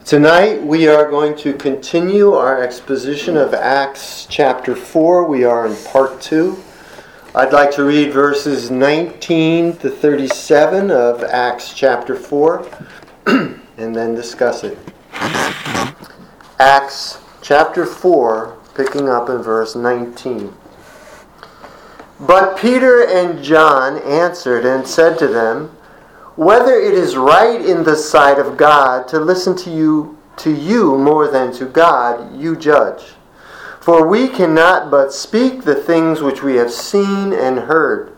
Tonight we are going to continue our exposition of Acts chapter 4. We are in part 2. I'd like to read verses 19 to 37 of Acts chapter 4 and then discuss it. Acts chapter 4, picking up in verse 19. But Peter and John answered and said to them, "Whether it is right in the sight of God to listen to you more than to God, you judge. For we cannot but speak the things which we have seen and heard."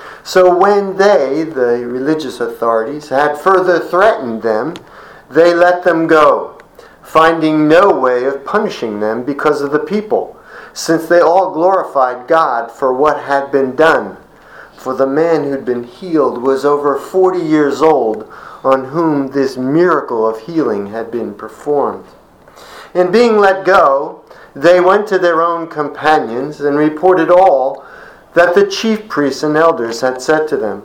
So when they, the religious authorities, had further threatened them, they let them go, finding no way of punishing them because of the people, since they all glorified God for what had been done. For the man who'd been healed was over 40 years old, on whom this miracle of healing had been performed. And being let go, they went to their own companions and reported all that the chief priests and elders had said to them.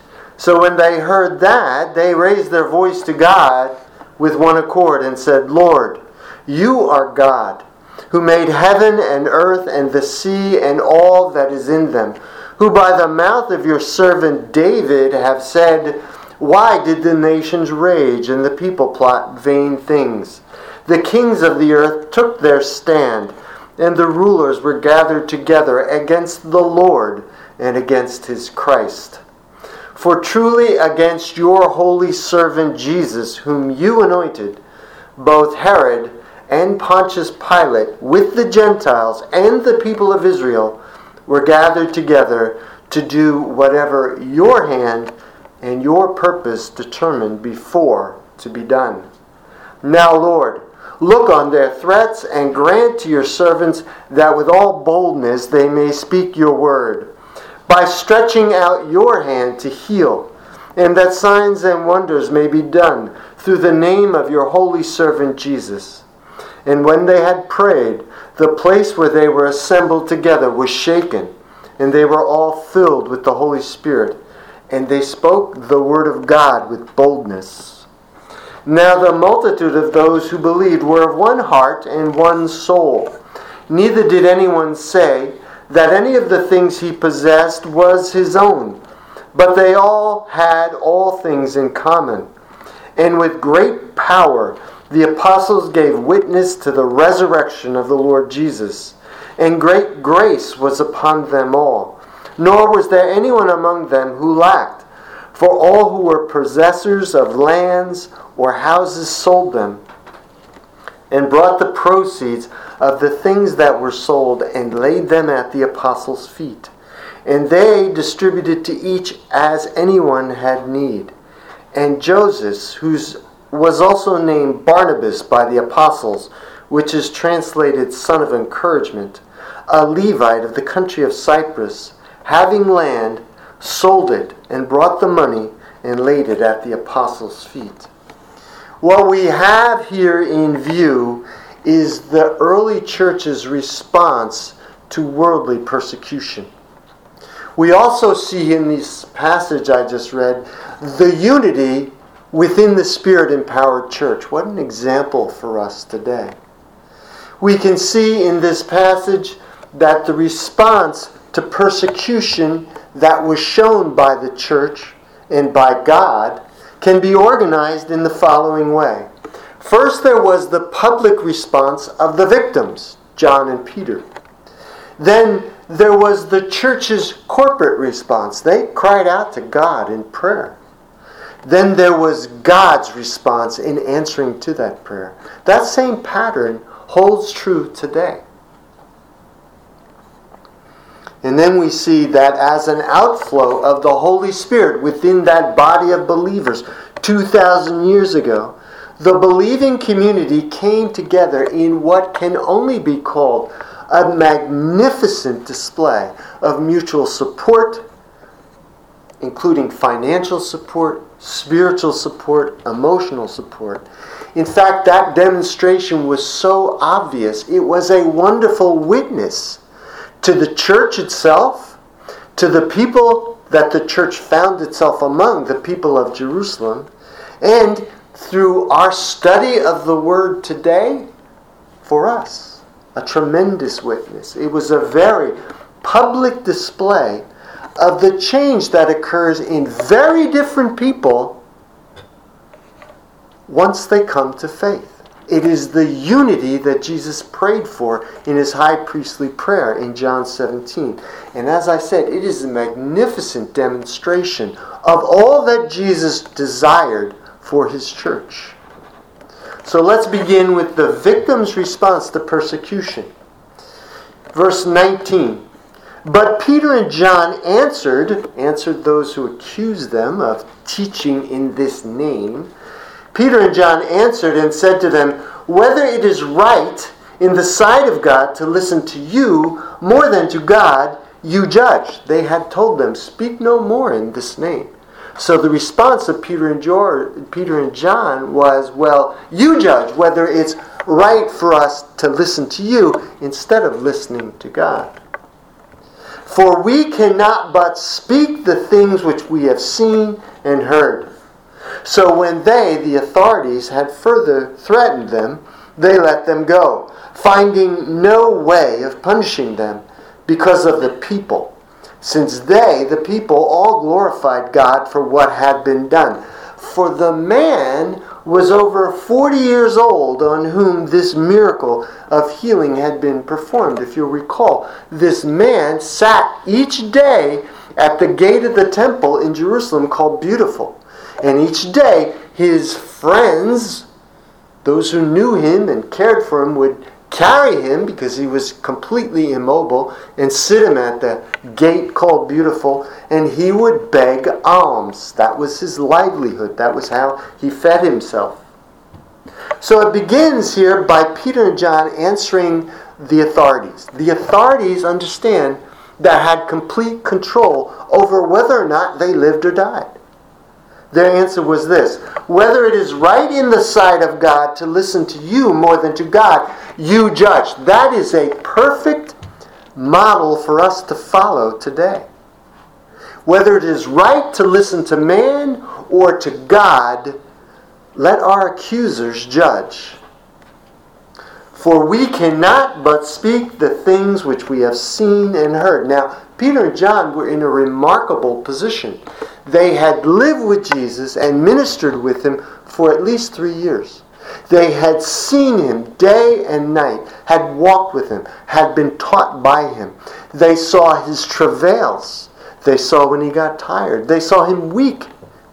So when they heard that, they raised their voice to God with one accord and said, "Lord, you are God, who made heaven and earth and the sea and all that is in them, who by the mouth of your servant David have said, 'Why did the nations rage and the people plot vain things? The kings of the earth took their stand, and the rulers were gathered together against the Lord and against his Christ. For truly against your holy servant Jesus, whom you anointed, both Herod and Pontius Pilate, with the Gentiles and the people of Israel, were gathered together to do whatever your hand and your purpose determined before to be done. Now, Lord, look on their threats and grant to your servants that with all boldness they may speak your word, by stretching out your hand to heal, and that signs and wonders may be done through the name of your holy servant Jesus." And when they had prayed, the place where they were assembled together was shaken, and they were all filled with the Holy Spirit, and they spoke the word of God with boldness. Now the multitude of those who believed were of one heart and one soul. Neither did anyone say that any of the things he possessed was his own, but they all had all things in common. And with great power the apostles gave witness to the resurrection of the Lord Jesus, and great grace was upon them all. Nor was there anyone among them who lacked, for all who were possessors of lands or houses sold them, and brought the proceeds of the things that were sold and laid them at the apostles' feet. And they distributed to each as anyone had need. And Joseph, who was also named Barnabas by the apostles, which is translated son of encouragement, a Levite of the country of Cyprus, having land, sold it and brought the money and laid it at the apostles' feet. What we have here in view is the early church's response to worldly persecution. We also see in this passage I just read the unity within the Spirit-empowered church. What an example for us today. We can see in this passage that the response to persecution that was shown by the church and by God can be organized in the following way. First, there was the public response of the victims, John and Peter. Then there was the church's corporate response. They cried out to God in prayer. Then there was God's response in answering to that prayer. That same pattern holds true today. And then we see that as an outflow of the Holy Spirit within that body of believers 2,000 years ago, the believing community came together in what can only be called a magnificent display of mutual support, including financial support, spiritual support, emotional support. In fact, that demonstration was so obvious, it was a wonderful witness to the church itself, to the people that the church found itself among, the people of Jerusalem, and through our study of the Word today, for us, a tremendous witness. It was a very public display of the change that occurs in very different people once they come to faith. It is the unity that Jesus prayed for in his high priestly prayer in John 17. And as I said, it is a magnificent demonstration of all that Jesus desired for his church. So let's begin with the victim's response to persecution. Verse 19. But Peter and John answered those who accused them of teaching in this name. Peter and John answered and said to them, whether it is right in the sight of God to listen to you more than to God, you judge. They had told them, speak no more in this name. So the response of Peter and John was, well, you judge whether it's right for us to listen to you instead of listening to God. For we cannot but speak the things which we have seen and heard. So when they, the authorities, had further threatened them, they let them go, finding no way of punishing them because of the people, since they, the people, all glorified God for what had been done. For the man was over 40 years old on whom this miracle of healing had been performed. If you'll recall, this man sat each day at the gate of the temple in Jerusalem called Beautiful. And each day his friends, those who knew him and cared for him, would carry him because he was completely immobile and sit him at the gate called Beautiful, and he would beg alms. That was his livelihood. That was how he fed himself. So it begins here by Peter and John answering the authorities. The authorities, understand, that had complete control over whether or not they lived or died. Their answer was this: whether it is right in the sight of God to listen to you more than to God, you judge. That is a perfect model for us to follow today. Whether it is right to listen to man or to God, let our accusers judge. For we cannot but speak the things which we have seen and heard. Now, Peter and John were in a remarkable position. They had lived with Jesus and ministered with him for at least 3 years. They had seen him day and night, had walked with him, had been taught by him. They saw his travails. They saw when he got tired. They saw him weep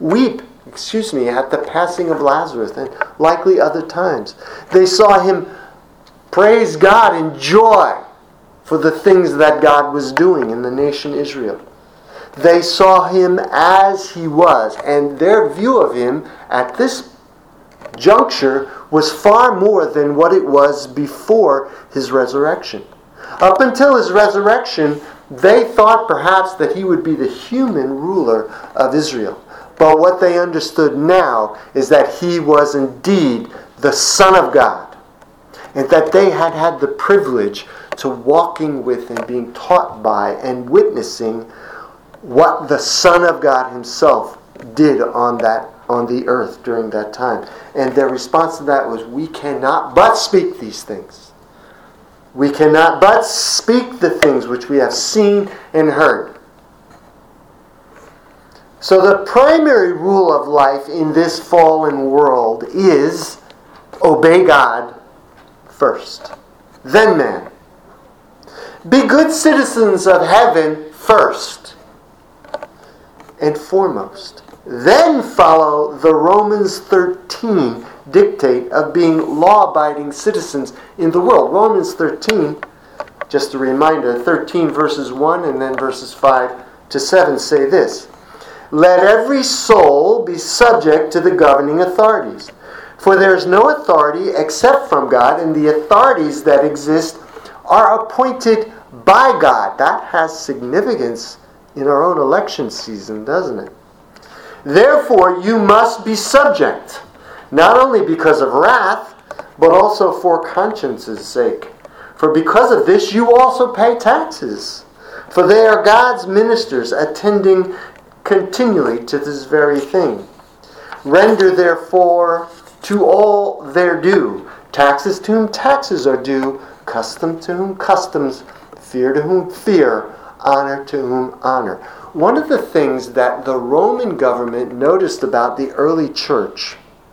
at the passing of Lazarus and likely other times. They saw him praise God in joy for the things that God was doing in the nation Israel. They saw him as he was, and their view of him at this juncture was far more than what it was before his resurrection. Up until his resurrection, they thought perhaps that he would be the human ruler of Israel. But what they understood now is that he was indeed the Son of God, and that they had had the privilege to walking with and being taught by and witnessing what the Son of God himself did on the earth during that time. And their response to that was, we cannot but speak these things. We cannot but speak the things which we have seen and heard. So the primary rule of life in this fallen world is obey God first, then man. Be good citizens of heaven first and foremost. Then follow the Romans 13 dictate of being law-abiding citizens in the world. Romans 13, just a reminder, 13 verses 1 and then verses 5 to 7 say this: let every soul be subject to the governing authorities. For there is no authority except from God, and the authorities that exist are appointed by God. That has significance in our own election season, doesn't it? Therefore, you must be subject, not only because of wrath, but also for conscience's sake. For because of this, you also pay taxes. For they are God's ministers, attending continually to this very thing. Render therefore to all their due. Taxes to whom taxes are due, custom to whom customs, fear to whom fear, honor to whom honor. One of the things that the Roman government noticed about the early church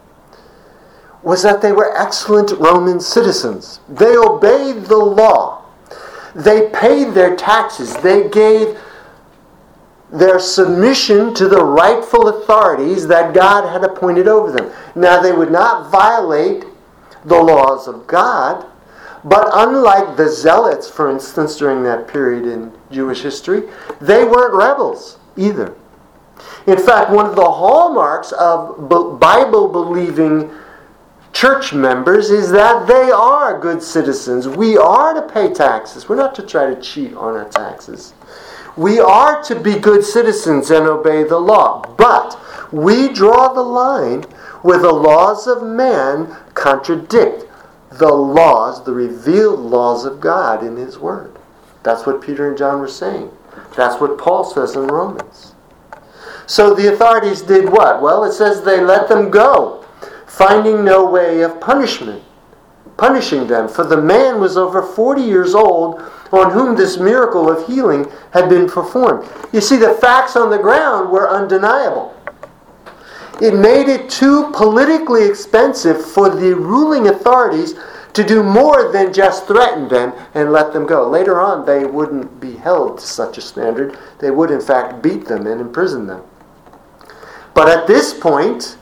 was that they were excellent Roman citizens. They obeyed the law. They paid their taxes. They gave their submission to the rightful authorities that God had appointed over them. Now, they would not violate the laws of God, but unlike the Zealots, for instance, during that period in Jewish history, they weren't rebels either. In fact, one of the hallmarks of Bible-believing church members is that they are good citizens. We are to pay taxes. We're not to try to cheat on our taxes. We are to be good citizens and obey the law. But we draw the line where the laws of man contradict the laws, the revealed laws of God in His Word. That's what Peter and John were saying. That's what Paul says in Romans. So the authorities did what? Well, it says they let them go, finding no way of punishing them. For the man was over 40 years old on whom this miracle of healing had been performed. You see, the facts on the ground were undeniable. It made it too politically expensive for the ruling authorities to do more than just threaten them and let them go. Later on, they wouldn't be held to such a standard. They would, in fact, beat them and imprison them. But at this point,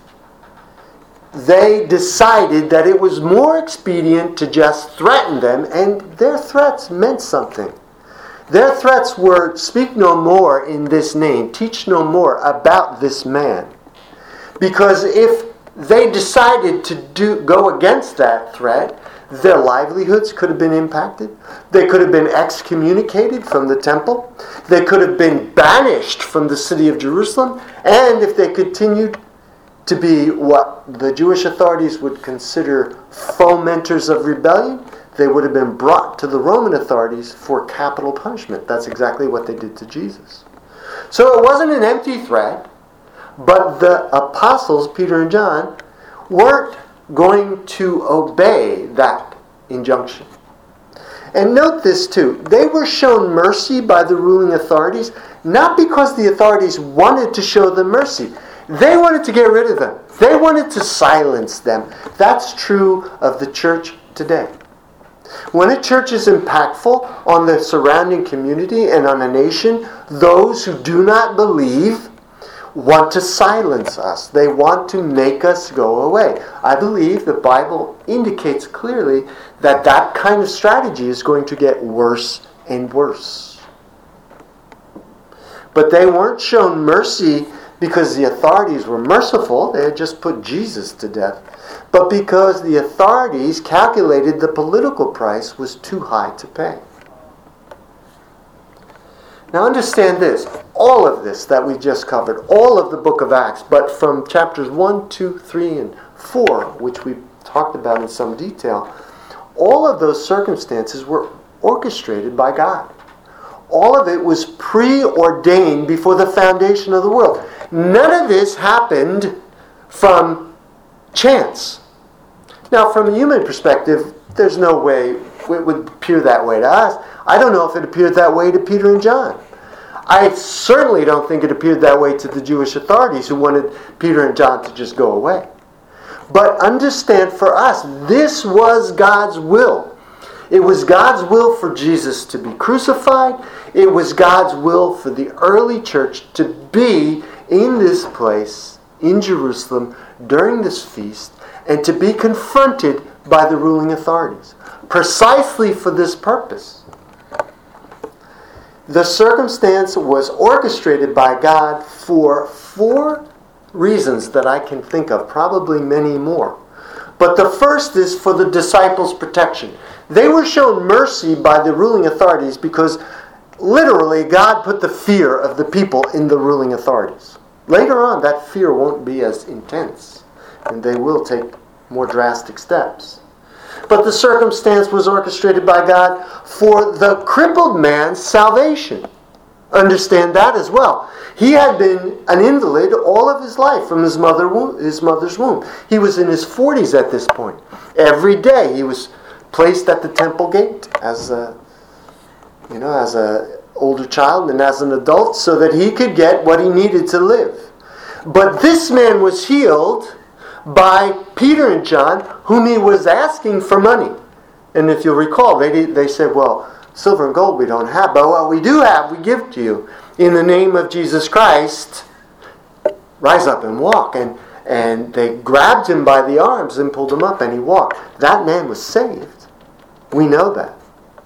they decided that it was more expedient to just threaten them, and their threats meant something. Their threats were, speak no more in this name, teach no more about this man. Because if they decided to go against that threat, their livelihoods could have been impacted. They could have been excommunicated from the temple. They could have been banished from the city of Jerusalem. And if they continued to be what the Jewish authorities would consider fomenters of rebellion, they would have been brought to the Roman authorities for capital punishment. That's exactly what they did to Jesus. So it wasn't an empty threat. But the apostles, Peter and John, weren't going to obey that injunction. And note this too. They were shown mercy by the ruling authorities, not because the authorities wanted to show them mercy. They wanted to get rid of them. They wanted to silence them. That's true of the church today. When a church is impactful on the surrounding community and on a nation, those who do not believe want to silence us. They want to make us go away. I believe the Bible indicates clearly that that kind of strategy is going to get worse and worse. But they weren't shown mercy because the authorities were merciful. They had just put Jesus to death. But because the authorities calculated the political price was too high to pay. Now understand this, all of this that we just covered, all of the book of Acts, but from chapters 1, 2, 3, and 4, which we talked about in some detail, all of those circumstances were orchestrated by God. All of it was preordained before the foundation of the world. None of this happened from chance. Now, from a human perspective, there's no way it would appear that way to us. I don't know if it appeared that way to Peter and John. I certainly don't think it appeared that way to the Jewish authorities who wanted Peter and John to just go away. But understand, for us, this was God's will. It was God's will for Jesus to be crucified. It was God's will for the early church to be in this place, in Jerusalem, during this feast, and to be confronted by the ruling authorities. Precisely for this purpose. The circumstance was orchestrated by God for 4 reasons that I can think of, probably many more. But the first is for the disciples' protection. They were shown mercy by the ruling authorities because literally God put the fear of the people in the ruling authorities. Later on, that fear won't be as intense, and they will take more drastic steps. But the circumstance was orchestrated by God for the crippled man's salvation. understand that as well. He had been an invalid all of his life from his mother's womb. He was in his 40s at this point. Every day he was placed at the temple gate as a older child and as an adult so that he could get what he needed to live. But this man was healed by Peter and John, whom he was asking for money. And if you'll recall, they said, well, silver and gold we don't have, but what we do have, we give to you. In the name of Jesus Christ, rise up and walk. And they grabbed him by the arms and pulled him up, and he walked. That man was saved. We know that.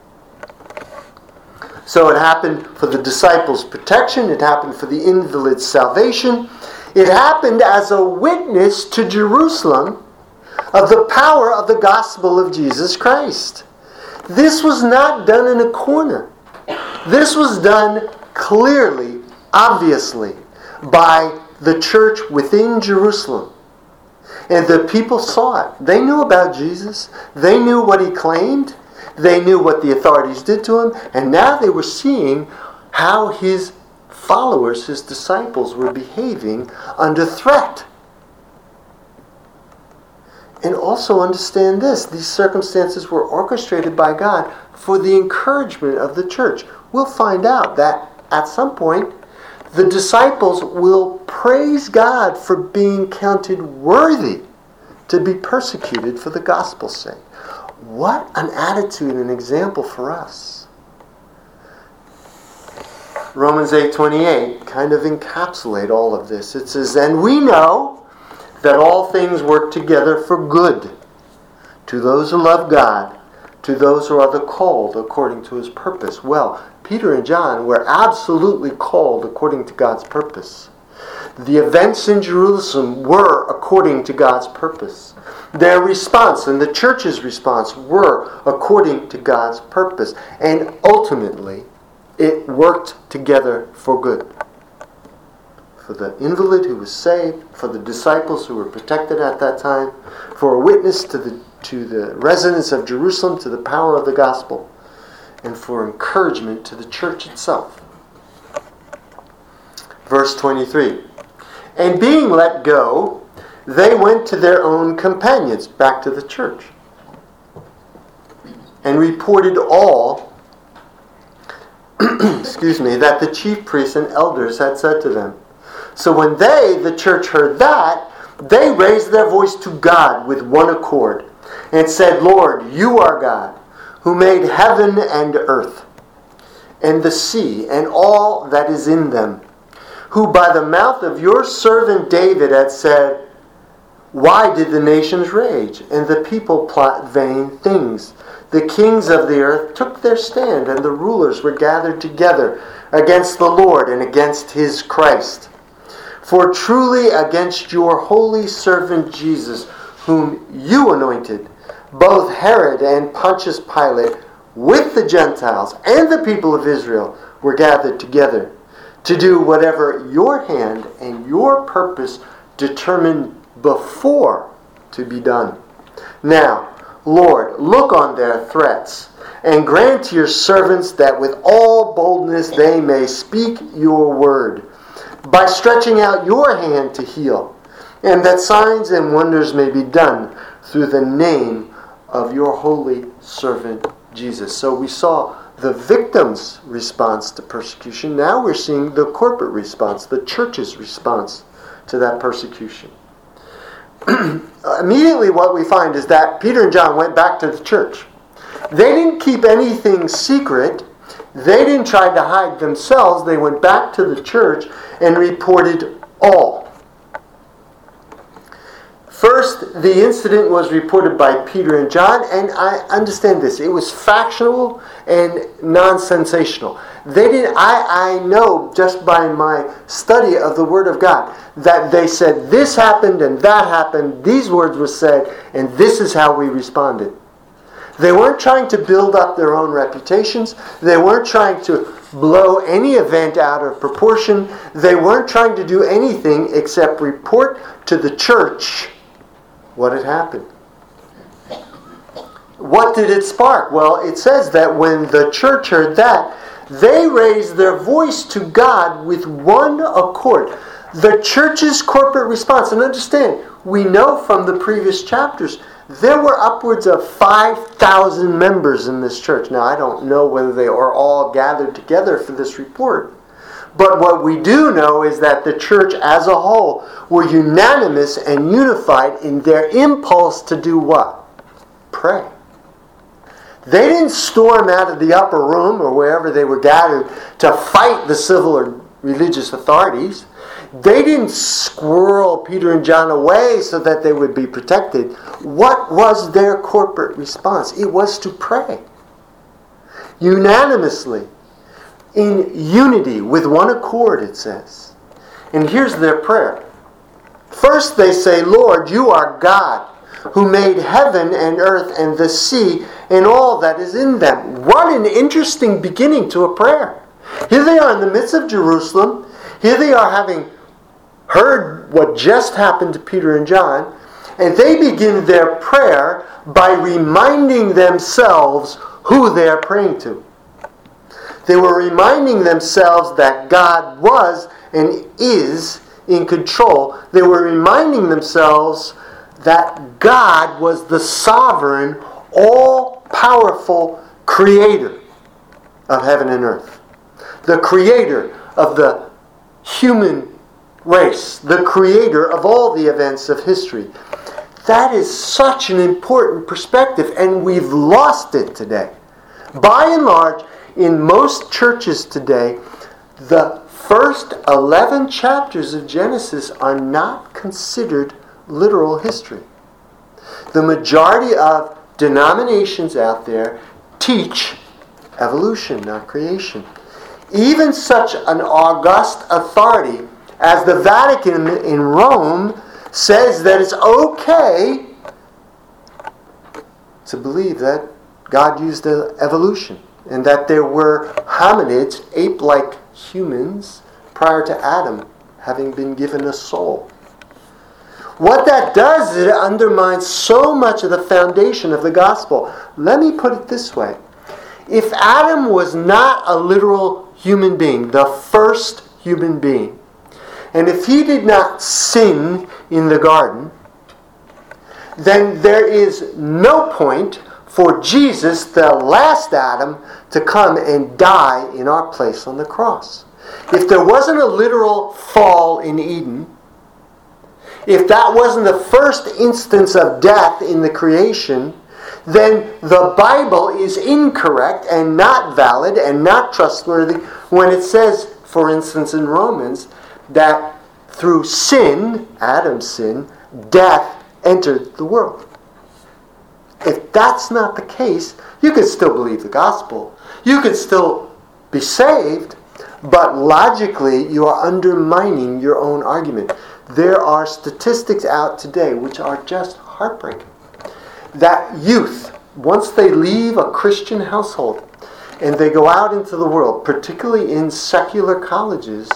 So it happened for the disciples' protection. It happened for the invalid's salvation. It happened as a witness to Jerusalem of the power of the gospel of Jesus Christ. This was not done in a corner. This was done clearly, obviously, by the church within Jerusalem. And the people saw it. They knew about Jesus. They knew what he claimed. They knew what the authorities did to him. And now they were seeing how his followers, his disciples, were behaving under threat. And also understand this. These circumstances were orchestrated by God for the encouragement of the church. We'll find out that at some point the disciples will praise God for being counted worthy to be persecuted for the gospel's sake. What an attitude and example for us. Romans 8:28 kind of encapsulate all of this. It says, and we know that all things work together for good to those who love God, to those who are the called according to his purpose. Well, Peter and John were absolutely called according to God's purpose. The events in Jerusalem were according to God's purpose. Their response and the church's response were according to God's purpose. And ultimately, it worked together for good. For the invalid who was saved, for the disciples who were protected at that time, for a witness to the residents of Jerusalem, to the power of the gospel, and for encouragement to the church itself. Verse 23. And being let go, they went to their own companions, back to the church, and reported all that the chief priests and elders had said to them. So when they, the church, heard that, they raised their voice to God with one accord and said, Lord, you are God, who made heaven and earth, and the sea, and all that is in them, who by the mouth of your servant David had said, why did the nations rage, and the people plot vain things? The kings of the earth took their stand, and the rulers were gathered together against the Lord and against his Christ. For truly against your holy servant Jesus, whom you anointed, both Herod and Pontius Pilate, with the Gentiles and the people of Israel, were gathered together to do whatever your hand and your purpose determined before to be done. Now, Lord, look on their threats, and grant to your servants that with all boldness they may speak your word, by stretching out your hand to heal, and that signs and wonders may be done through the name of your holy servant Jesus. So we saw the victim's response to persecution. Now we're seeing the corporate response, the church's response to that persecution. Immediately what we find is that Peter and John went back to the church. They didn't keep anything secret. They didn't try to hide themselves. They went back to the church and reported all. First, the incident was reported by Peter and John, and I understand this. It was factual and non-sensational. I know just by my study of the Word of God that they said this happened and that happened, these words were said, and this is how we responded. They weren't trying to build up their own reputations. They weren't trying to blow any event out of proportion. They weren't trying to do anything except report to the church what had happened. what did it spark? Well, it says that when the church heard that, they raised their voice to God with one accord. The church's corporate response, and understand, we know from the previous chapters, there were upwards of 5,000 members in this church. Now, I don't know whether they are all gathered together for this report. But what we do know is that the church as a whole were unanimous and unified in their impulse to do what? Pray. They didn't storm out of the upper room or wherever they were gathered to fight the civil or religious authorities. They didn't squirrel Peter and John away so that they would be protected. What was their corporate response? It was to pray. Unanimously. In unity, with one accord, it says. And here's their prayer. First they say, Lord, you are God, who made heaven and earth and the sea and all that is in them. What an interesting beginning to a prayer. Here they are in the midst of Jerusalem. Here they are having heard what just happened to Peter and John. And they begin their prayer by reminding themselves who they are praying to. They were reminding themselves that God was and is in control. They were reminding themselves that God was the sovereign, all-powerful creator of heaven and earth. The creator of the human race. The creator of all the events of history. That is such an important perspective, and we've lost it today. By and large, in most churches today, the first 11 chapters of Genesis are not considered literal history. The majority of denominations out there teach evolution, not creation. Even such an august authority as the Vatican in Rome says that it's okay to believe that God used evolution and that there were hominids, ape-like humans, prior to Adam having been given a soul. What that does is it undermines so much of the foundation of the gospel. Let me put it this way. If Adam was not a literal human being, the first human being, and if he did not sin in the garden, then there is no point for Jesus, the last Adam, to come and die in our place on the cross. If there wasn't a literal fall in Eden, if that wasn't the first instance of death in the creation, then the Bible is incorrect and not valid and not trustworthy when it says, for instance in Romans, that through sin, Adam's sin, death entered the world. If that's not the case, you could still believe the gospel. You could still be saved, but logically you are undermining your own argument. There are statistics out today which are just heartbreaking. That youth, once they leave a Christian household and they go out into the world, particularly in secular colleges,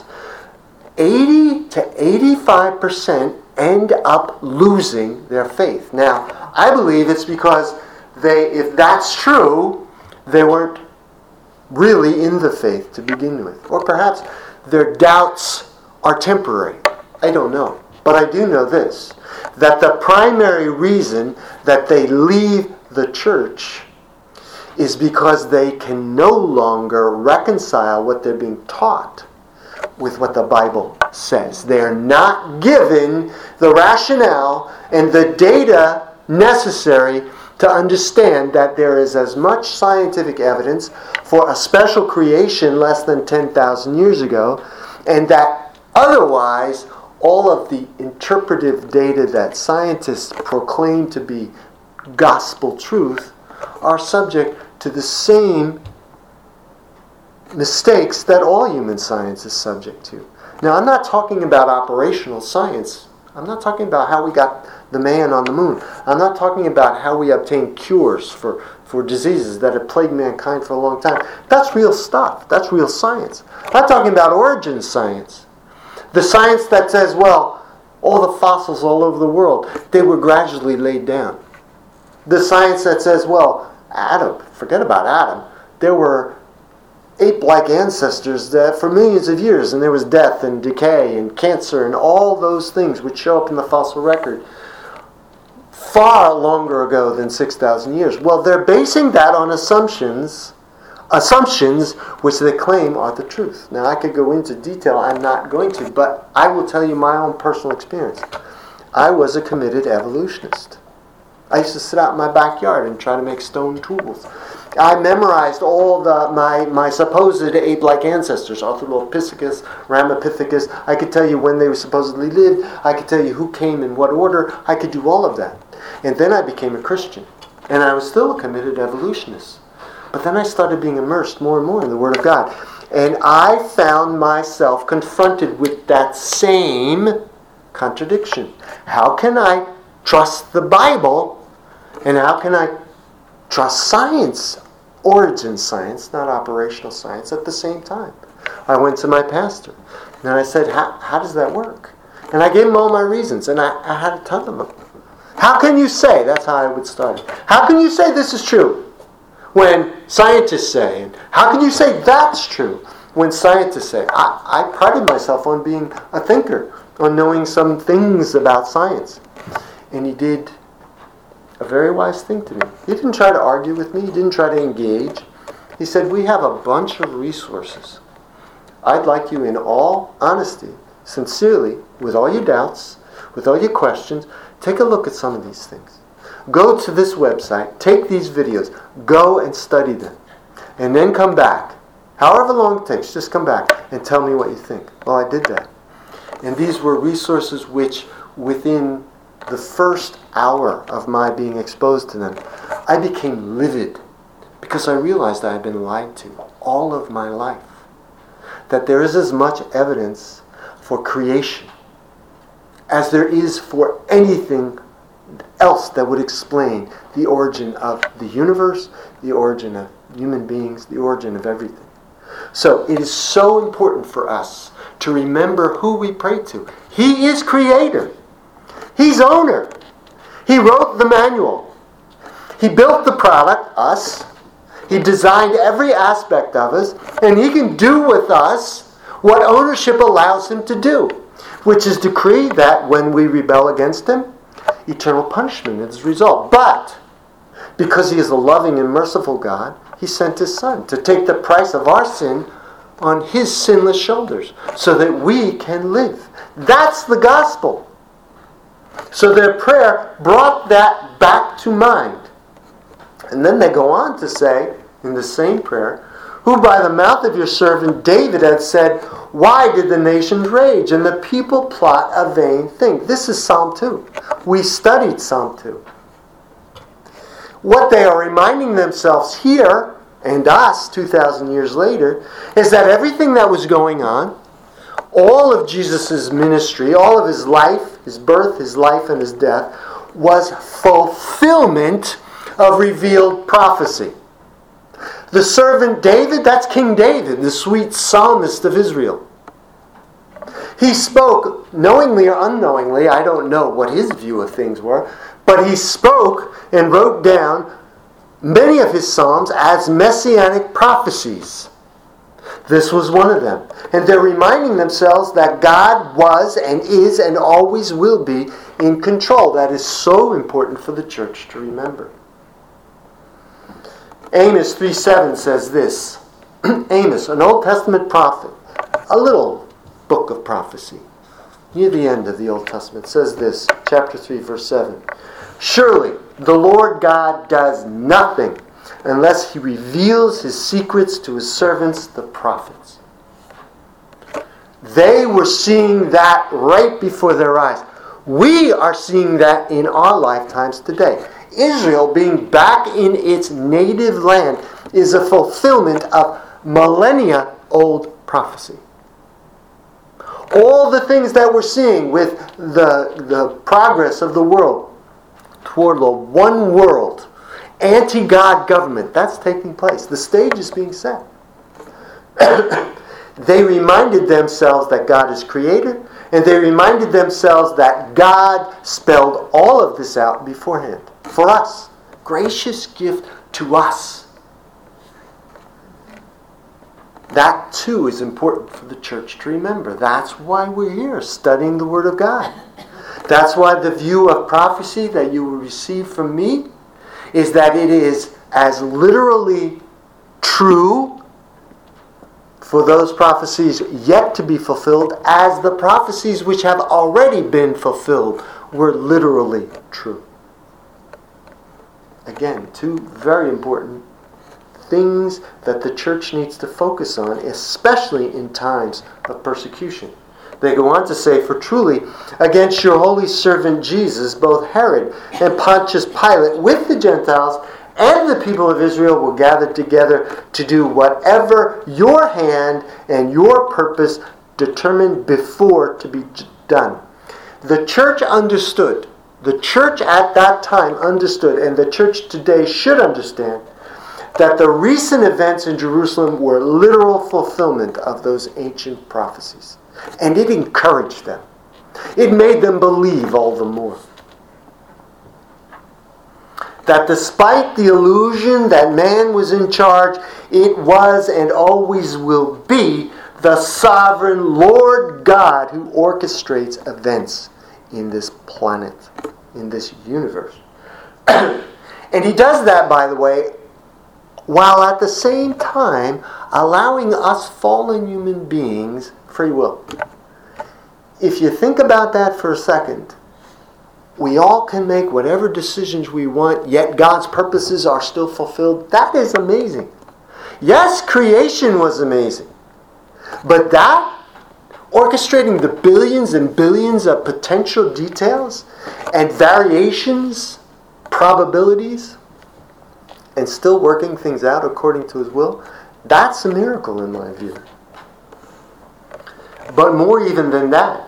80 to 85% end up losing their faith. Now, I believe it's because if that's true, they weren't really in the faith to begin with. Or perhaps their doubts are temporary. I don't know. But I do know this, that the primary reason that they leave the church is because they can no longer reconcile what they're being taught with what the Bible says. They are not given the rationale and the data necessary to understand that there is as much scientific evidence for a special creation less than 10,000 years ago, and that otherwise all of the interpretive data that scientists proclaim to be gospel truth are subject to the same mistakes that all human science is subject to. Now, I'm not talking about operational science. I'm not talking about how we got the man on the moon. I'm not talking about how we obtained cures for diseases that have plagued mankind for a long time. That's real stuff. That's real science. I'm not talking about origin science. The science that says, well, all the fossils all over the world, they were gradually laid down. The science that says, well, Adam, forget about Adam. There were ape-like ancestors that for millions of years, and there was death and decay and cancer and all those things which show up in the fossil record far longer ago than 6,000 years. Well, they're basing that on assumptions which they claim are the truth. Now, I could go into detail. I'm not going to, but I will tell you my own personal experience. I was a committed evolutionist. I used to sit out in my backyard and try to make stone tools. I memorized all my supposed ape-like ancestors, Australopithecus, Ramapithecus. I could tell you when they supposedly lived. I could tell you who came in what order. I could do all of that. And then I became a Christian. And I was still a committed evolutionist. But then I started being immersed more and more in the Word of God. And I found myself confronted with that same contradiction. How can I trust the Bible and how can I trust science, origin science, not operational science, at the same time? I went to my pastor and I said, how does that work? And I gave him all my reasons, and I had a ton of them. How can you say, that's how I would start it, how can you say this is true when scientists say, and how can you say that's true when scientists say? I prided myself on being a thinker, on knowing some things about science. And he did a very wise thing to me. He didn't try to argue with me. He didn't try to engage. He said, we have a bunch of resources. I'd like you in all honesty, sincerely, with all your doubts, with all your questions, take a look at some of these things. Go to this website, take these videos, go and study them, and then come back. However long it takes, just come back and tell me what you think. Well, I did that. And these were resources which, within the first hour of my being exposed to them, I became livid because I realized I had been lied to all of my life. That there is as much evidence for creation as there is for anything else that would explain the origin of the universe, the origin of human beings, the origin of everything. So it is so important for us to remember who we pray to. He is creator. He's owner. He wrote the manual. He built the product, us. He designed every aspect of us, and he can do with us what ownership allows him to do, which is decree that when we rebel against him, eternal punishment is the result. But because he is a loving and merciful God, he sent his Son to take the price of our sin on his sinless shoulders so that we can live. That's the gospel. So their prayer brought that back to mind. And then they go on to say, in the same prayer, who by the mouth of your servant David had said, why did the nations rage and the people plot a vain thing? This is Psalm 2. We studied Psalm 2. What they are reminding themselves here, and us 2,000 years later, is that everything that was going on, all of Jesus' ministry, all of his life, his birth, his life, and his death, was fulfillment of revealed prophecy. The servant David, that's King David, the sweet psalmist of Israel. He spoke, knowingly or unknowingly, I don't know what his view of things were, but he spoke and wrote down many of his psalms as messianic prophecies. This was one of them. And they're reminding themselves that God was and is and always will be in control. That is so important for the church to remember. Amos 3:7 says this. Amos, an Old Testament prophet, a little book of prophecy, near the end of the Old Testament, says this, chapter 3, verse 7. Surely the Lord God does nothing unless he reveals his secrets to his servants, the prophets. They were seeing that right before their eyes. We are seeing that in our lifetimes today. Israel being back in its native land is a fulfillment of millennia-old prophecy. All the things that we're seeing with the progress of the world toward the one world, anti-God government, that's taking place. The stage is being set. They reminded themselves that God is creator, and they reminded themselves that God spelled all of this out beforehand for us, gracious gift to us. That too is important for the church to remember. That's why we're here, studying the Word of God. That's why the view of prophecy that you will receive from me is that it is as literally true for those prophecies yet to be fulfilled as the prophecies which have already been fulfilled were literally true. Again, two very important things that the church needs to focus on, especially in times of persecution. They go on to say, for truly, against your holy servant Jesus, both Herod and Pontius Pilate, with the Gentiles and the people of Israel, will gather together to do whatever your hand and your purpose determined before to be done. The church understood. The church at that time understood, and the church today should understand, that the recent events in Jerusalem were literal fulfillment of those ancient prophecies. And it encouraged them. It made them believe all the more. That despite the illusion that man was in charge, it was and always will be the sovereign Lord God who orchestrates events in this planet, in this universe. And he does that, by the way, while at the same time allowing us fallen human beings free will. If you think about that for a second, we all can make whatever decisions we want, yet God's purposes are still fulfilled. That is amazing. Yes, creation was amazing. But that, orchestrating the billions and billions of potential details and variations, probabilities, and still working things out according to His will, that's a miracle in my view. But more even than that,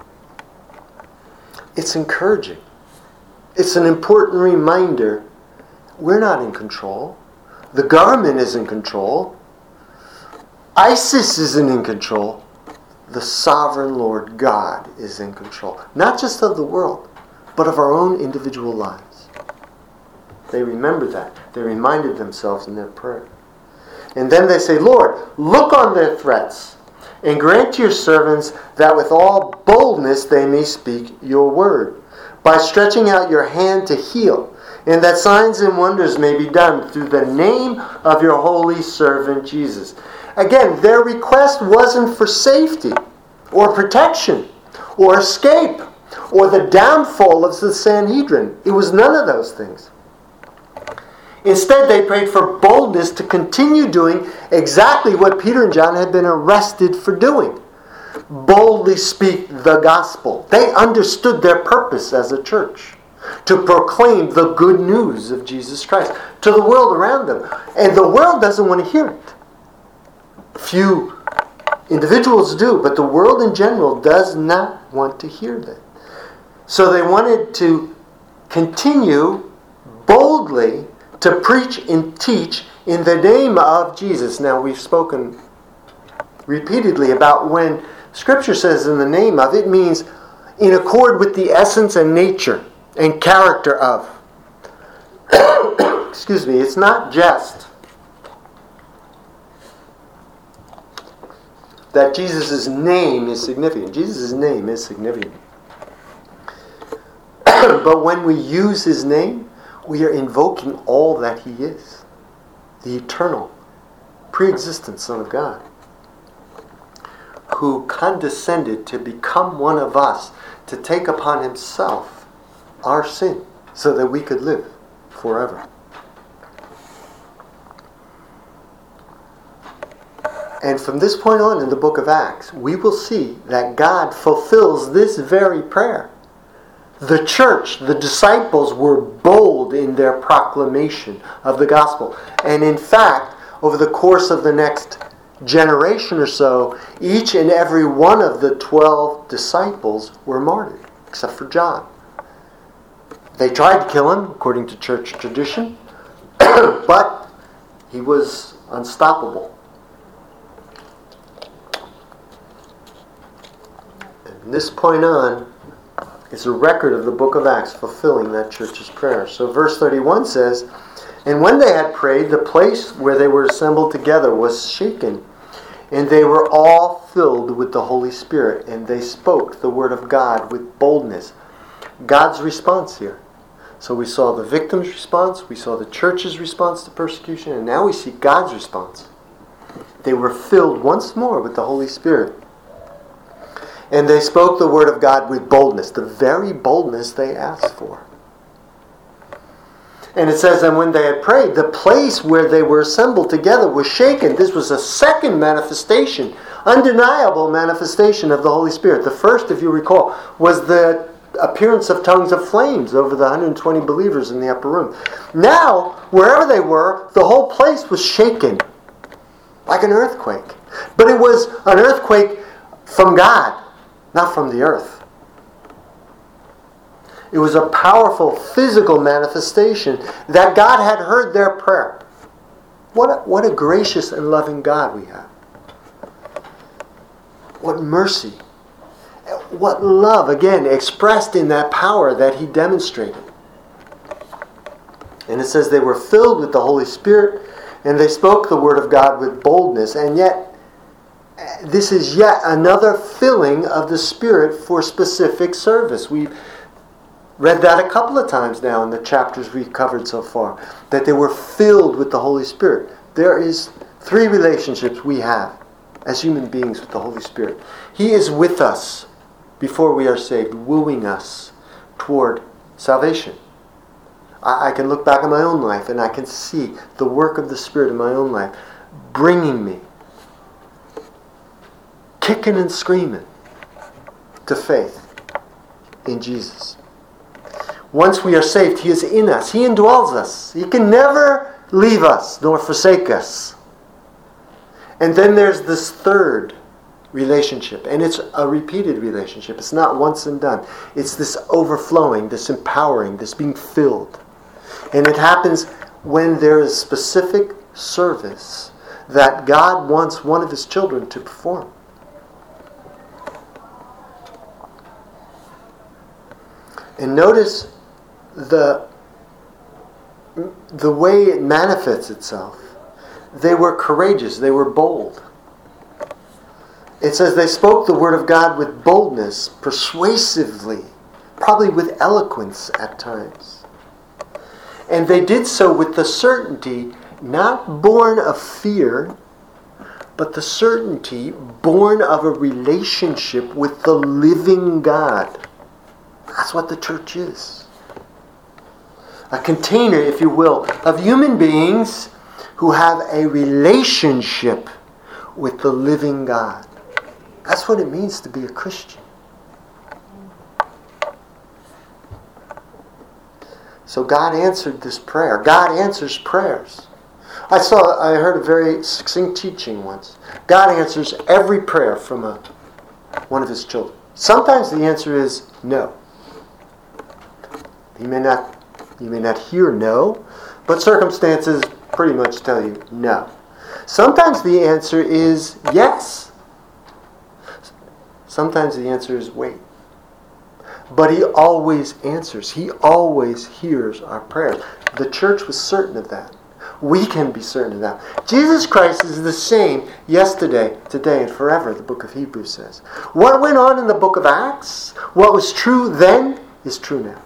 it's encouraging. It's an important reminder we're not in control. The government is in control. ISIS isn't in control. The sovereign Lord God is in control. Not just of the world, but of our own individual lives. They remembered that. They reminded themselves in their prayer. And then they say, Lord, look on their threats and grant to your servants that with all boldness they may speak your word, by stretching out your hand to heal, and that signs and wonders may be done through the name of your holy servant Jesus. Again, their request wasn't for safety or protection or escape or the downfall of the Sanhedrin. It was none of those things. Instead, they prayed for boldness to continue doing exactly what Peter and John had been arrested for doing. Boldly speak the gospel. They understood their purpose as a church, to proclaim the good news of Jesus Christ to the world around them. And the world doesn't want to hear it. Few individuals do, but the world in general does not want to hear that. So they wanted to continue boldly to preach and teach in the name of Jesus. Now, we've spoken repeatedly about when Scripture says in the name of, it means in accord with the essence and nature and character of. Excuse me, it's not just that Jesus' name is significant. Jesus' name is significant. But when we use His name, we are invoking all that He is. The eternal, pre-existent Son of God, who condescended to become one of us, to take upon Himself our sin, so that we could live forever. And from this point on in the book of Acts, we will see that God fulfills this very prayer. The church, the disciples, were bold in their proclamation of the gospel. And in fact, over the course of the next generation or so, each and every one of the 12 disciples were martyred, except for John. They tried to kill him, according to church tradition, but he was unstoppable. And from this point on, It's a record of the book of Acts fulfilling that church's prayer. So verse 31 says, "And when they had prayed, the place where they were assembled together was shaken, and they were all filled with the Holy Spirit, and they spoke the word of God with boldness." God's response here. So we saw the victim's response, we saw the church's response to persecution, and now we see God's response. They were filled once more with the Holy Spirit. And they spoke the word of God with boldness, the very boldness they asked for. And it says, and when they had prayed, the place where they were assembled together was shaken. This was a second manifestation, undeniable manifestation of the Holy Spirit. The first, if you recall, was the appearance of tongues of flames over the 120 believers in the upper room. Now, wherever they were, the whole place was shaken, like an earthquake. But it was an earthquake from God, not from the earth. It was a powerful physical manifestation that God had heard their prayer. What a gracious and loving God we have. What mercy. What love, again, expressed in that power that He demonstrated. And it says they were filled with the Holy Spirit, and they spoke the word of God with boldness. And yet, this is yet another filling of the Spirit for specific service. We've read that a couple of times now in the chapters we've covered so far, that they were filled with the Holy Spirit. There is 3 relationships we have as human beings with the Holy Spirit. He is with us before we are saved, wooing us toward salvation. I can look back at my own life and I can see the work of the Spirit in my own life, bringing me, kicking and screaming, to faith in Jesus. Once we are saved, He is in us. He indwells us. He can never leave us nor forsake us. And then there's this third relationship, and it's a repeated relationship. It's not once and done. It's this overflowing, this empowering, this being filled. And it happens when there is specific service that God wants one of His children to perform. And notice the way it manifests itself. They were courageous. They were bold. It says they spoke the word of God with boldness, persuasively, probably with eloquence at times. And they did so with the certainty, not born of fear, but the certainty born of a relationship with the living God. That's what the church is. A container, if you will, of human beings who have a relationship with the living God. That's what it means to be a Christian. So God answered this prayer. God answers prayers. I heard a very succinct teaching once. God answers every prayer from one of His children. Sometimes the answer is no. You may not hear no, but circumstances pretty much tell you no. Sometimes the answer is yes. Sometimes the answer is wait. But He always answers. He always hears our prayers. The church was certain of that. We can be certain of that. Jesus Christ is the same yesterday, today, and forever, the book of Hebrews says. What went on in the book of Acts, what was true then, is true now.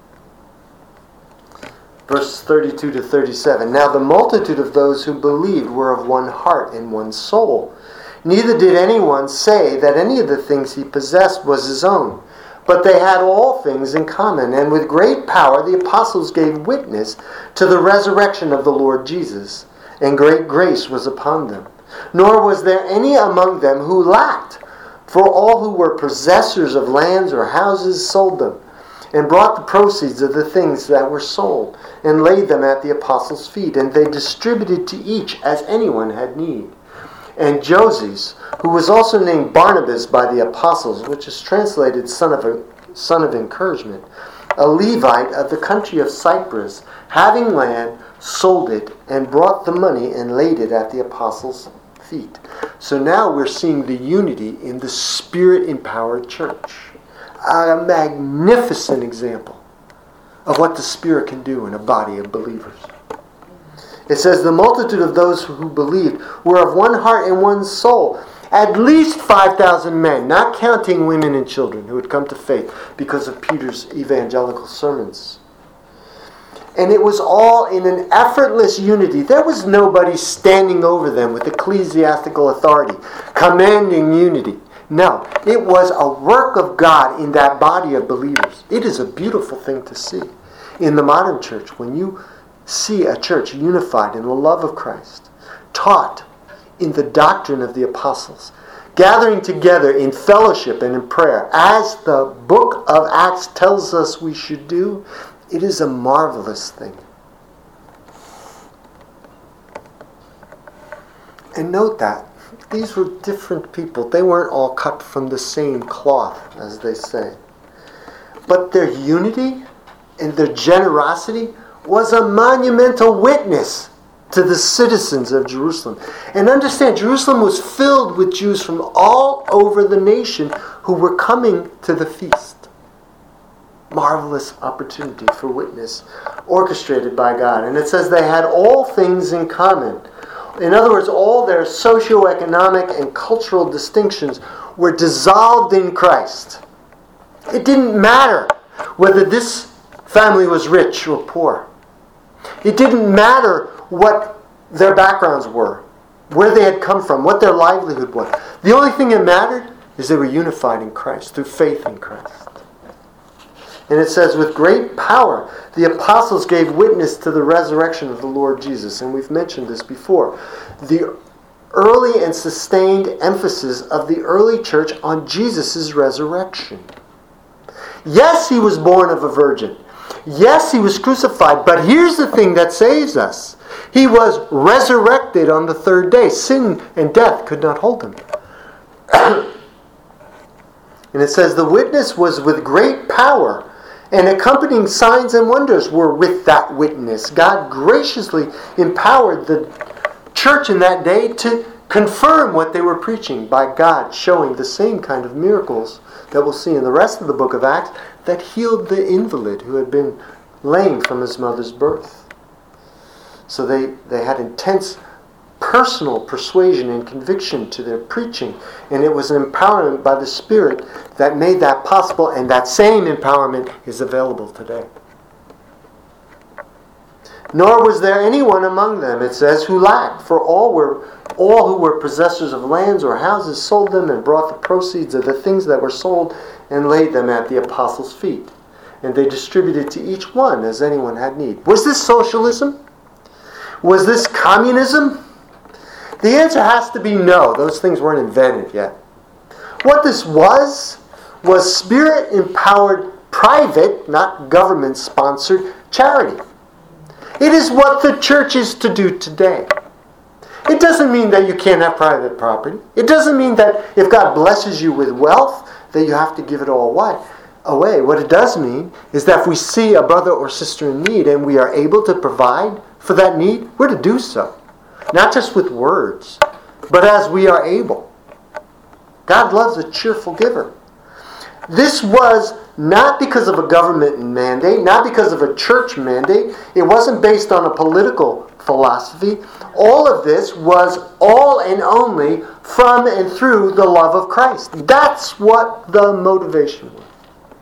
Verse 32 to 37. Now the multitude of those who believed were of one heart and one soul. Neither did anyone say that any of the things he possessed was his own, but they had all things in common. And with great power the apostles gave witness to the resurrection of the Lord Jesus, and great grace was upon them. Nor was there any among them who lacked, for all who were possessors of lands or houses sold them, and brought the proceeds of the things that were sold, and laid them at the apostles' feet, and they distributed to each as anyone had need. And Joses, who was also named Barnabas by the apostles, which is translated son of encouragement, a Levite of the country of Cyprus, having land, sold it, and brought the money and laid it at the apostles' feet. So now we're seeing the unity in the Spirit-empowered church. a magnificent example of what the Spirit can do in a body of believers. It says, the multitude of those who believed were of one heart and one soul. At least 5,000 men, not counting women and children, who had come to faith because of Peter's evangelical sermons. And it was all in an effortless unity. There was nobody standing over them with ecclesiastical authority, commanding unity. No, it was a work of God in that body of believers. It is a beautiful thing to see. In the modern church, when you see a church unified in the love of Christ, taught in the doctrine of the apostles, gathering together in fellowship and in prayer, as the book of Acts tells us we should do, it is a marvelous thing. And note that these were different people. They weren't all cut from the same cloth, as they say. But their unity and their generosity was a monumental witness to the citizens of Jerusalem. And understand, Jerusalem was filled with Jews from all over the nation who were coming to the feast. Marvelous opportunity for witness, orchestrated by God. And it says they had all things in common. In other words, all their socioeconomic and cultural distinctions were dissolved in Christ. It didn't matter whether this family was rich or poor. It didn't matter what their backgrounds were, where they had come from, what their livelihood was. The only thing that mattered is they were unified in Christ, through faith in Christ. And it says, with great power, the apostles gave witness to the resurrection of the Lord Jesus. And we've mentioned this before. The early and sustained emphasis of the early church on Jesus' resurrection. Yes, he was born of a virgin. Yes, he was crucified. But here's the thing that saves us. He was resurrected on the third day. Sin and death could not hold him. And it says, the witness was with great power, and accompanying signs and wonders were with that witness. God graciously empowered the church in that day to confirm what they were preaching by God showing the same kind of miracles that we'll see in the rest of the book of Acts that healed the invalid who had been lame from his mother's birth. So they had intense personal persuasion and conviction to their preaching. And it was an empowerment by the Spirit that made that possible, and that same empowerment is available today. Nor was there anyone among them, it says, who lacked, for all who were possessors of lands or houses sold them and brought the proceeds of the things that were sold and laid them at the apostles' feet. And they distributed to each one as anyone had need. Was this socialism? Was this communism? The answer has to be no. Those things weren't invented yet. What this was Spirit-empowered private, not government-sponsored, charity. It is what the church is to do today. It doesn't mean that you can't have private property. It doesn't mean that if God blesses you with wealth, that you have to give it all away. What it does mean is that if we see a brother or sister in need and we are able to provide for that need, we're to do so. Not just with words, but as we are able. God loves a cheerful giver. This was not because of a government mandate, not because of a church mandate. It wasn't based on a political philosophy. All of this was all and only from and through the love of Christ. That's what the motivation was.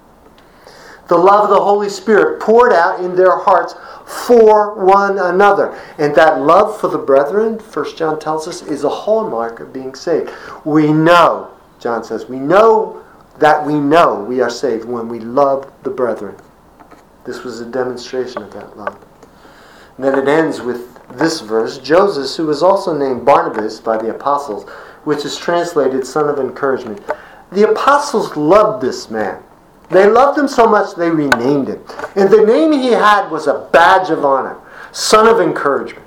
The love of the Holy Spirit poured out in their hearts for one another. And that love for the brethren, 1 John tells us, is a hallmark of being saved. We know, John says, we know we are saved when we love the brethren. This was a demonstration of that love. And then it ends with this verse, Joseph, who was also named Barnabas by the apostles, which is translated son of encouragement. The apostles loved this man. They loved him so much they renamed him. And the name he had was a badge of honor. Son of encouragement.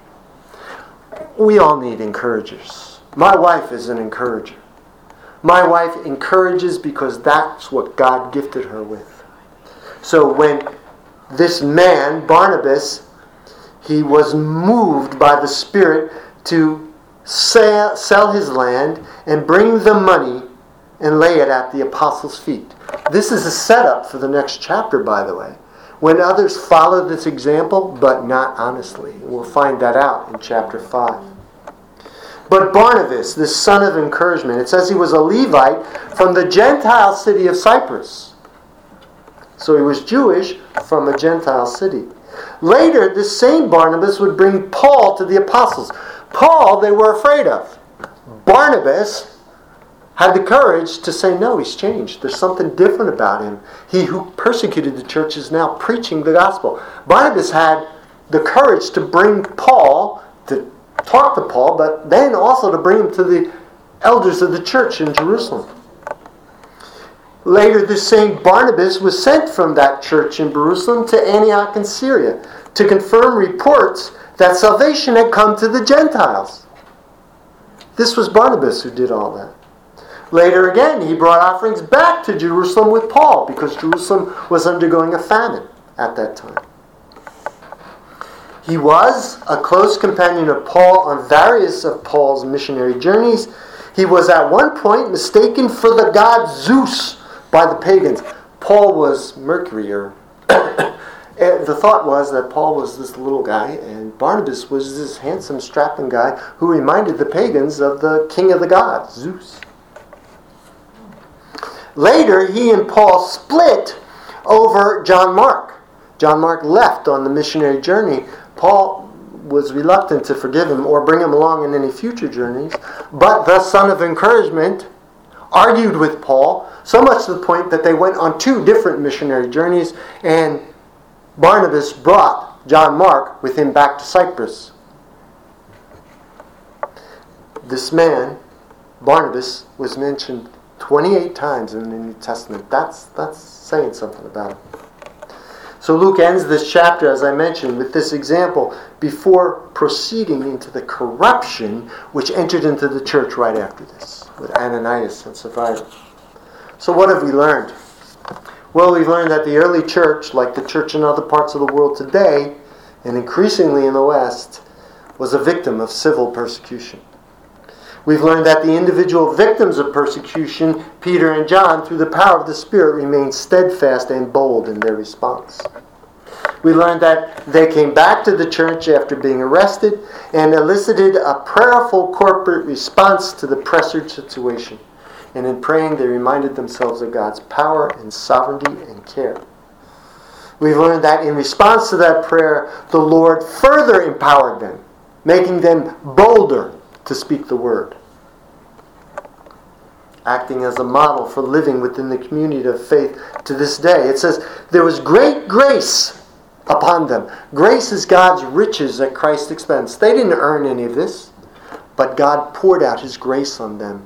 We all need encouragers. My wife is an encourager. My wife encourages because that's what God gifted her with. So when this man, Barnabas, he was moved by the Spirit to sell his land and bring the money and lay it at the apostles' feet. This is a setup for the next chapter, by the way, when others follow this example, but not honestly. We'll find that out in chapter 5. But Barnabas, this son of encouragement, it says he was a Levite from the Gentile city of Cyprus. So he was Jewish from a Gentile city. Later, this same Barnabas would bring Paul to the apostles. Paul, they were afraid of. Barnabas had the courage to say, no, he's changed. There's something different about him. He who persecuted the church is now preaching the gospel. Barnabas had the courage to bring Paul, to talk to Paul, but then also to bring him to the elders of the church in Jerusalem. Later, this same Barnabas was sent from that church in Jerusalem to Antioch in Syria to confirm reports that salvation had come to the Gentiles. This was Barnabas who did all that. Later again, he brought offerings back to Jerusalem with Paul because Jerusalem was undergoing a famine at that time. He was a close companion of Paul on various of Paul's missionary journeys. He was at one point mistaken for the god Zeus by the pagans. Paul was Mercury, or the thought was that Paul was this little guy and Barnabas was this handsome, strapping guy who reminded the pagans of the king of the gods, Zeus. Later, he and Paul split over John Mark. John Mark left on the missionary journey. Paul was reluctant to forgive him or bring him along in any future journeys, but the son of encouragement argued with Paul, so much to the point that they went on 2 different missionary journeys, and Barnabas brought John Mark with him back to Cyprus. This man, Barnabas, was mentioned 28 times in the New Testament. That's saying something about him. So Luke ends this chapter, as I mentioned, with this example before proceeding into the corruption which entered into the church right after this, with Ananias and Sapphira. So what have we learned? Well, we've learned that the early church, like the church in other parts of the world today, and increasingly in the West, was a victim of civil persecution. We've learned that the individual victims of persecution, Peter and John, through the power of the Spirit, remained steadfast and bold in their response. We learned that they came back to the church after being arrested and elicited a prayerful corporate response to the pressured situation. And in praying, they reminded themselves of God's power and sovereignty and care. We've learned that in response to that prayer, the Lord further empowered them, making them bolder to speak the word, acting as a model for living within the community of faith to this day. It says, there was great grace upon them. Grace is God's riches at Christ's expense. They didn't earn any of this, but God poured out His grace on them.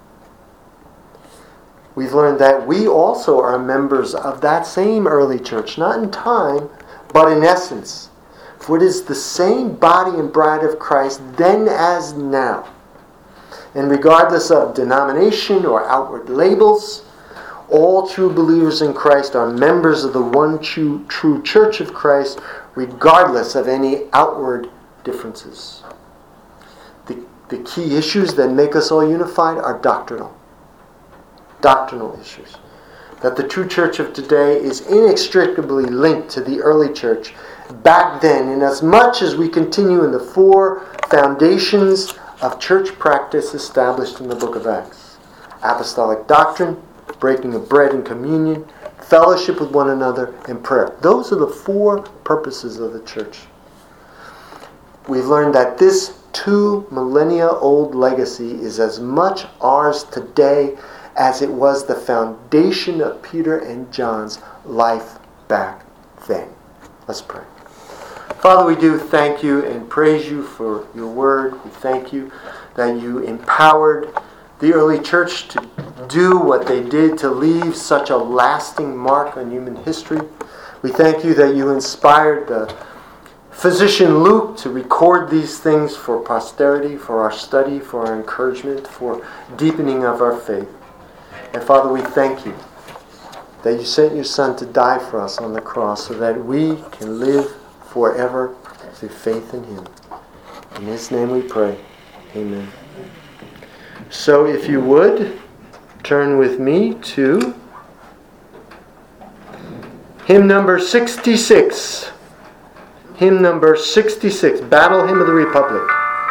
We've learned that we also are members of that same early church, not in time, but in essence. For it is the same body and bride of Christ then as now. And regardless of denomination or outward labels, all true believers in Christ are members of the one true church of Christ, regardless of any outward differences. The key issues that make us all unified are doctrinal issues. That the true church of today is inextricably linked to the early church back then, in as much as we continue in the 4 foundations of church practice established in the book of Acts. Apostolic doctrine, breaking of bread and communion, fellowship with one another, and prayer. Those are the 4 purposes of the church. We've learned that this 2 millennia old legacy is as much ours today as it was the foundation of Peter and John's life back then. Let's pray. Father, we do thank you and praise you for your word. We thank you that you empowered the early church to do what they did, to leave such a lasting mark on human history. We thank you that you inspired the physician Luke to record these things for posterity, for our study, for our encouragement, for deepening of our faith. And Father, we thank you that you sent your Son to die for us on the cross so that we can live forever through faith in Him. In His name we pray. Amen. So if you would, turn with me to hymn number 66. Hymn number 66, Battle Hymn of the Republic.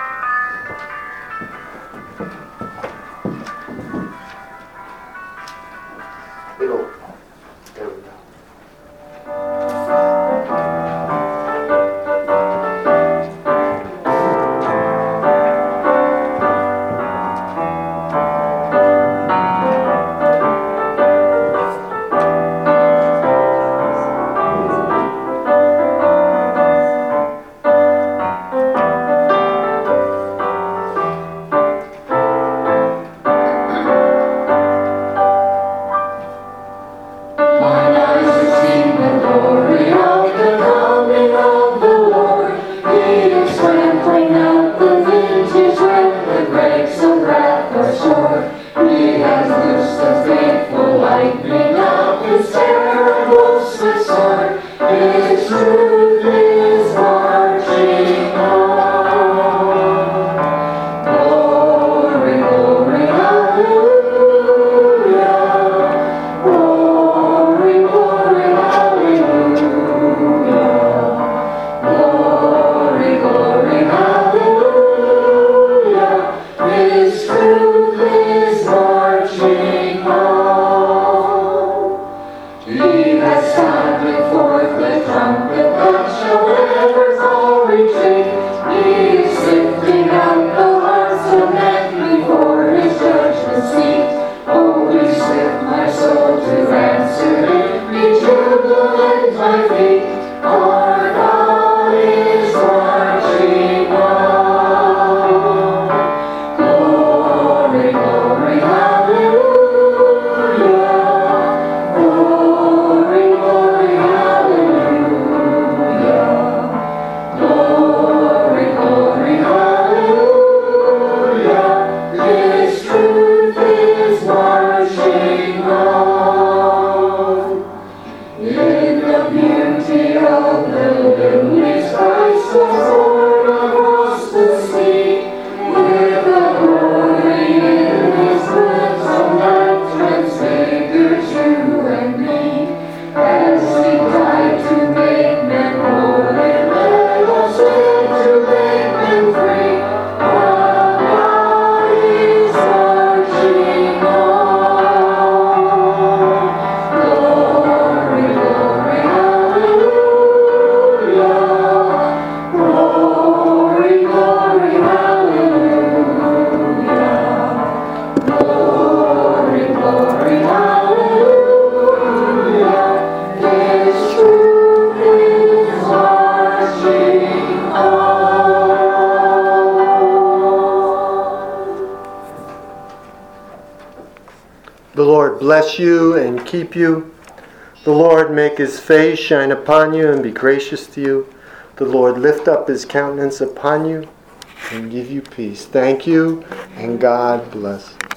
The Lord bless you and keep you. The Lord make his face shine upon you and be gracious to you. The Lord lift up his countenance upon you and give you peace. Thank you, and God bless.